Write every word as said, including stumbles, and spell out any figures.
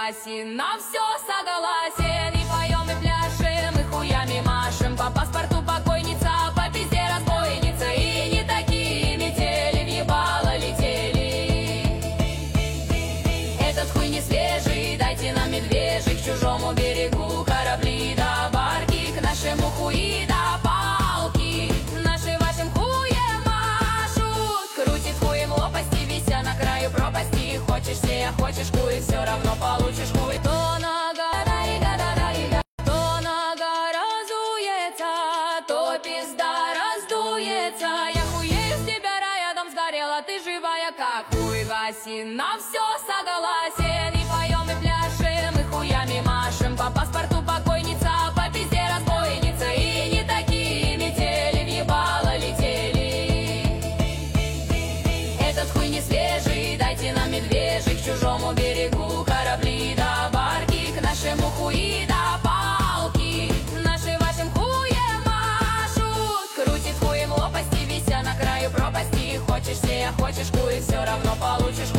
согласен, на все согласен. И поем, и пляшем, и хуями машем. По паспорту покойница, по пизде разбойница. И не такие метели в ебало летели. Этот хуй не свежий, дайте нам медвежий. К чужому берегу корабли да барки. К нашему хуи да палки. Наши вашим хуем машут. Крутит хуем лопасти, вися на краю пропасти. Хочешь се, хочешь хуй, все равно получишь хуй. То нога, то нога разуется, то пизда раздуется. Я хуею с тебя рядом сгорела, ты живая как хуй гасин. На все согласен, и поем, и пляшем, и хуями машем. По паспорту покойница, по пизде разбойница. И не такие метели в ебало летели. Этот хуй не свежий, дайте нам медвежий. К чужому берегу корабли да барки. К нашему хуи да палки. Наши вашим хуем машут. Крутит хуем лопасти, вися на краю пропасти. Хочешь се, хочешь хуй, все равно получишь